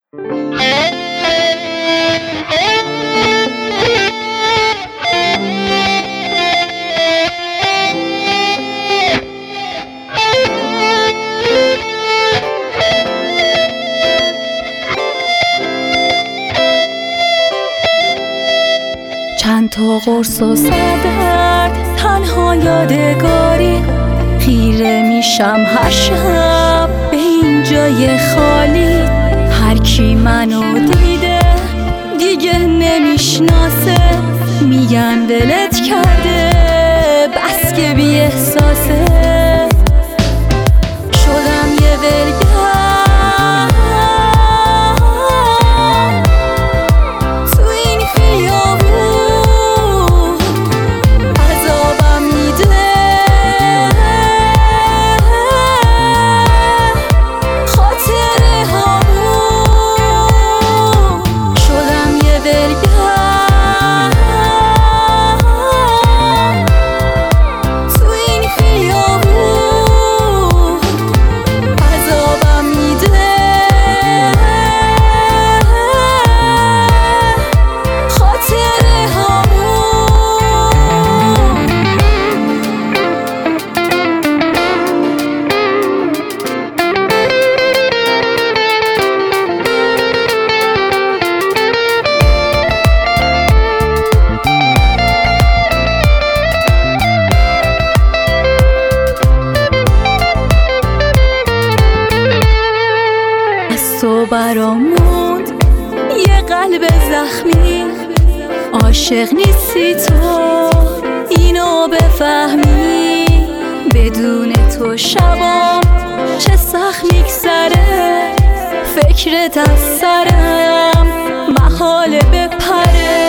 چند تا قرص و سردرد تنها یادگاری، خیره میشم هر شب به این جای خالی. هر کی منو دیده دیگه نمیشناسه، میگن ولت کرده بس که بی احساسه. شدم یه ولگرد تو این خیابون، عذابم میده خاطره هامون. شدم یه ولگرد تو این خیابون، عذابم میده خاطره هامون. از تو برامون یه قلب زخمی، عاشق نیستی تو اینو بفهمی. بدون تو شبام چه سخت میگذره، فکرت از سرم محاله بپره.